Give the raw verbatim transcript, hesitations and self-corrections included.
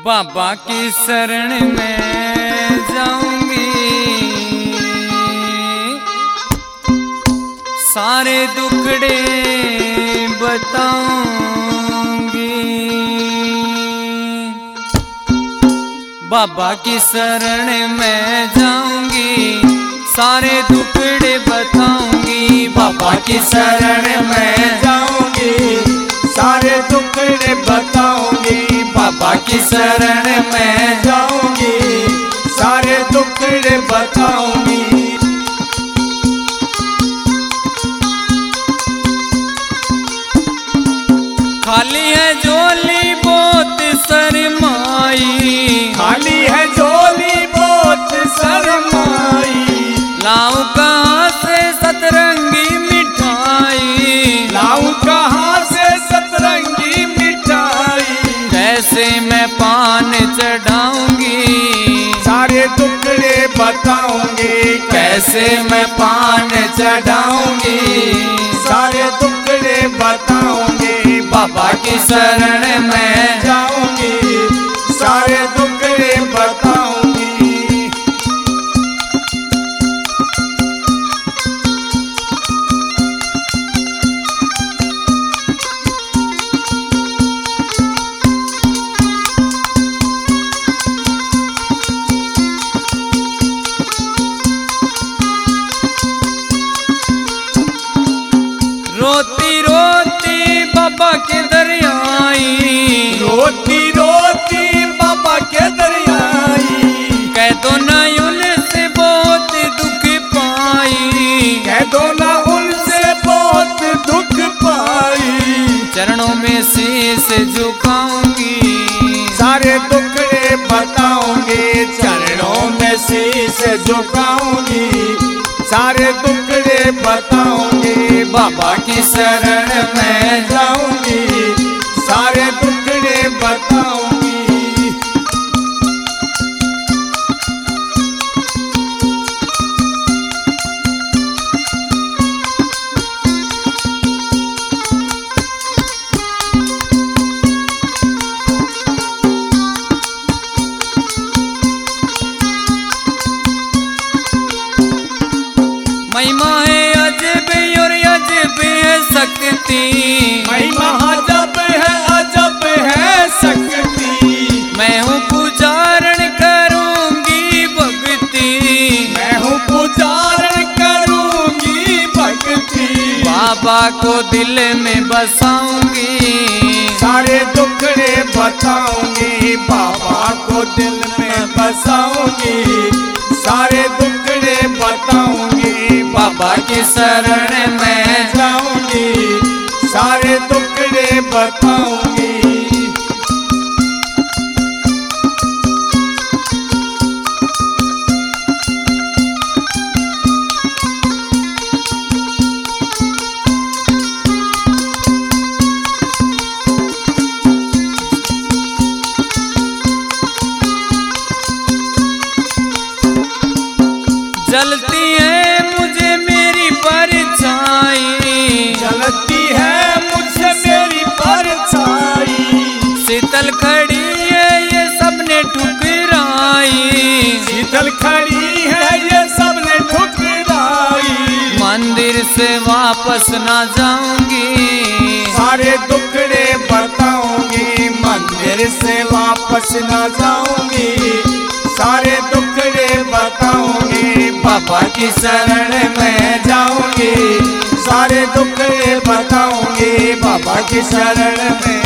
बाबा की शरण में जाऊंगी, सारे दुखड़े बताऊंगी। बाबा की शरण में जाऊंगी, सारे दुखड़े बताऊंगी। बाबा की शरण में जाऊंगी, सारे दुखड़े बताऊंगी। बाबा की शरण में जाऊंगी, सारे दुखड़े बताऊंगी। खाली है झोली बहुत शर्माई, खाली है झोली बहुत शर्माई। लाऊं कहाँ से सतरंगी मिठाई, लाऊं कहाँ से सतरंगी मिठाई। कैसे मैं पान चढ़ाऊंगी, सारे दुखड़े बताऊंगी। कैसे मैं पान चढ़ाऊंगी। सारे दुखड़े बताऊंगी। बाबा की शरण में जाऊंगी, सारे दुखड़े बताऊंगी। रोती रोती बाबा के दरियाई, रोती रोती बाबा के दरियाई। कह दो ना उनसे बहुत दुख पाई, कह दो ना उनसे बहुत दुख पाई। चरणों में शीश झुकाऊंगी, सारे दुखड़े बताऊंगी। चरणों में शीश झुकाऊंगी, सारे दुखड़े बताऊंगी। बाबा की शरण में जाऊंगी, सारे दुखड़े बताऊंगी। महिमा है अजब और अजब है शक्ति, महिमा अजब है अजब है शक्ति। मैं हूँ पुजारण करूंगी भक्ति, मैं हूँ पुजारण करूंगी भक्ति। बाबा को दिल में बसाऊंगी, सारे दुखड़े बताऊंगी। बाबा को दिल में बसाऊंगी, सारे दुखड़े बताऊंगी। बाबा की शरण में जाऊंगी, सारे दुखड़े बताऊंगी। जलती है मुझे मेरी परछाई, जलती है मुझसे मेरी परछाई। शीतल खड़ी है ये सबने ठुकराई, शीतल खड़ी है ये सबने ठुकराई। मंदिर से वापस ना जाऊंगी, सारे दुखड़े बताऊंगी। मंदिर से वापस ना जाऊंगी, सारे दुखड़े बताऊंगी। बाबा की शरण में जाऊंगी, सारे दुखड़े बताऊंगी। बाबा की शरण में